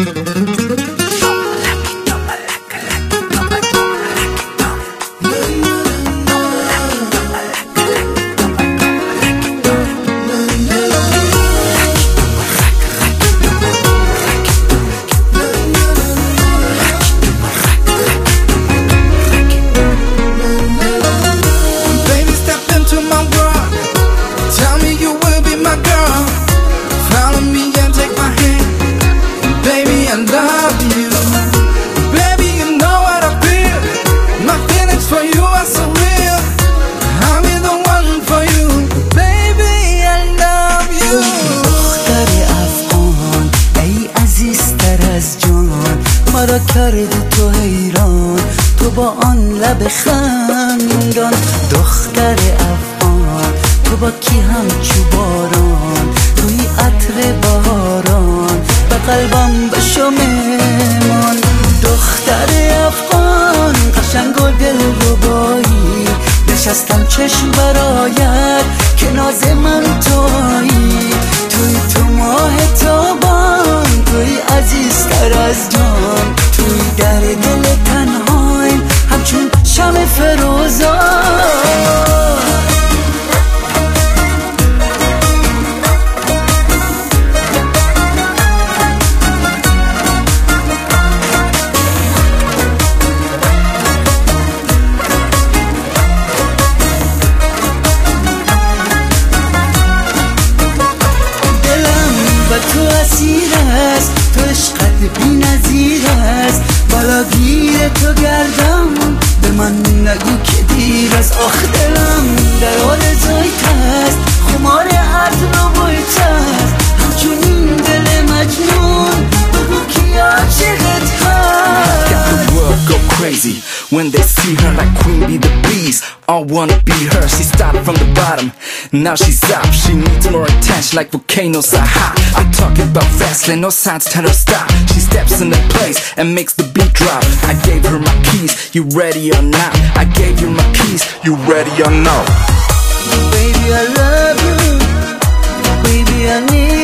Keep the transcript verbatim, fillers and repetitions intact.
مرا کردی تو حیران، تو با آن لب خندان. دختر افغان تو با کی همچو باران، توی عطر بهاران به قلبم بشو مهمان. دختر افغان قشنگ و دلربایی، نشستم چشم برایت که ناز من تویی. توی تو ماه تابان، توی عزیزتر از جان، توی در دل تنهایم همچون شمع فروزان. تو اسیر است، تو عشقت بی نظیر است. بالا گیر تو گردم، به من نگو که دیر است. آخ دلم در آرزویت است، خمار عطر و بویت است. همچون این دل مجنون بگو کی عاشقت هست. Got the world go crazy when they see her like Queen Bee the Bees. All wanna be her, she started from the bottom, now she's up. She needs more attention like volcanoes are hot. I'm talking about fast lane, no signs tell her stop. She steps in the place and makes the beat drop. I gave her my keys, you ready or not? I gave you my keys, you ready or not? Baby I love you, baby I need